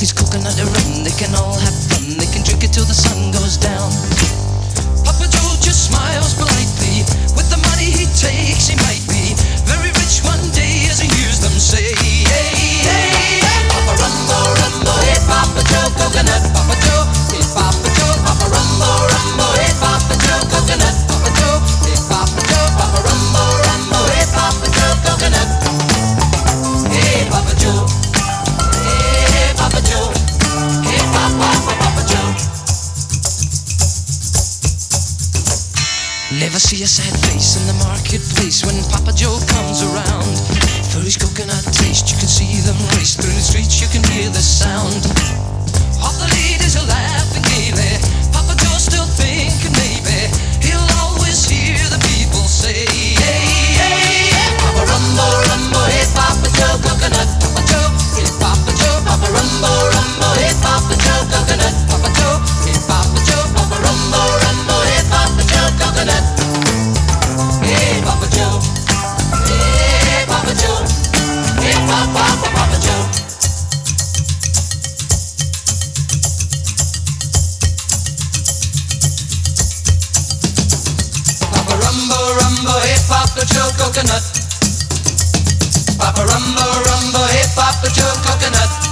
his coconut rum. They can all have fun, they can drink it till the sun goes down. Papa Joe just smiles politely. With the money he takes, he might be very rich one day, as he hears them say, hey, hey, hey. Papa Rumbo, Rumbo, hey Papa Joe, coconut. Papa Joe, hey Papa Joe, Papa Rumbo, Rumbo, hey Papa Joe, coconut. Papa Joe, hey Papa Joe, Papa Rumbo, Rumbo, hey Papa Joe, coconut. Hey Papa Joe, hey Papa Joe, hey Papa Joe. Never see a sad face in the marketplace when Papa Joe comes around. For his coconut taste, you can see them race through the streets, you can hear the sound. All the ladies are laughing gaily. Papa Joe's still thinking maybe he'll always hear the people say, hey, hey, hey. Papa Rumbo, Rumbo, hey Papa Joe, coconut. Papa Joe, hey Papa Joe, Papa Rumbo, Rumbo, hey Papa Joe, coconut. Papa Joe, hey Papa Joe, Papa Rumbo, Rumbo, hey Papa Joe, coconut. Hey Papa Joe, hey Papa Joe, hey Papa Joe. Papa Rumbo, Rumbo, hey Papa Joe, coconut. Papa Rumbo, Rumbo, hey Papa Joe, coconut.